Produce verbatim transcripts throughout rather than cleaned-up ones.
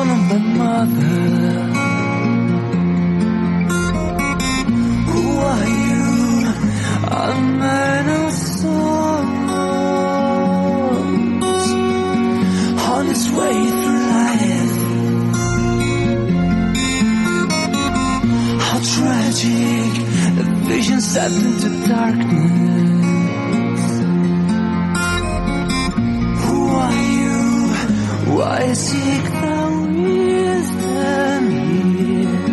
son of my mother. Who are you? A man of sorrows, on his way through life. How tragic, the vision set into darkness. Who are you? Why seek thou wisdom here?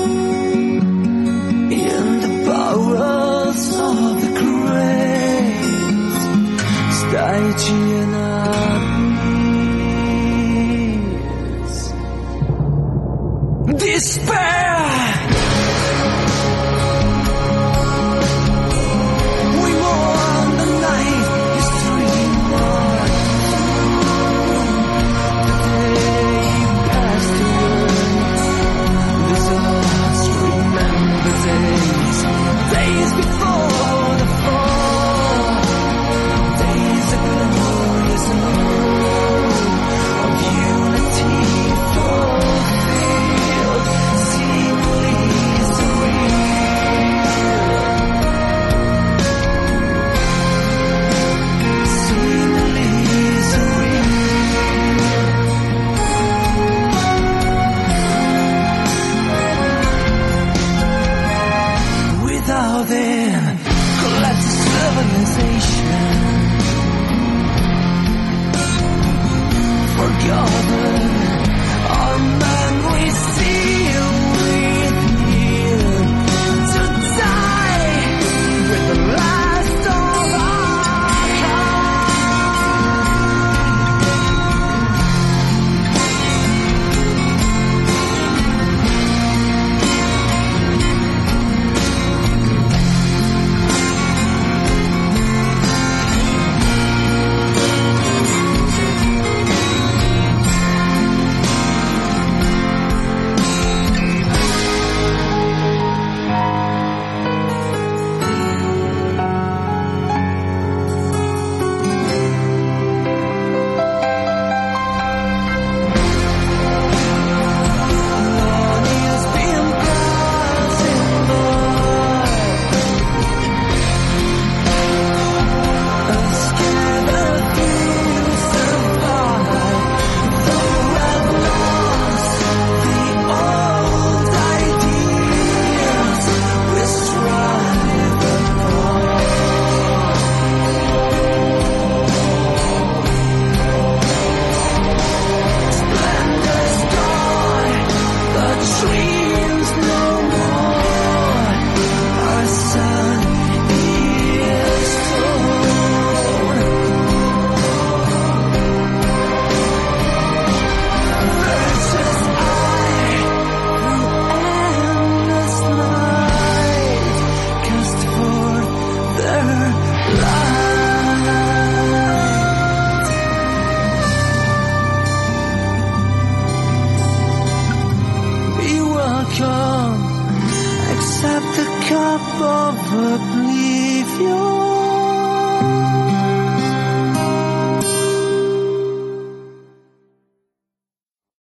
In the bowels of the great Stygian abyss. Despair! Days before the fall, days of glorious hope, of unity fulfilled, seemingly surreal, seemingly surreal. Without them, collapse civilization, forgotten our memories still with you, to die with the last of our accept the cup of oblivion.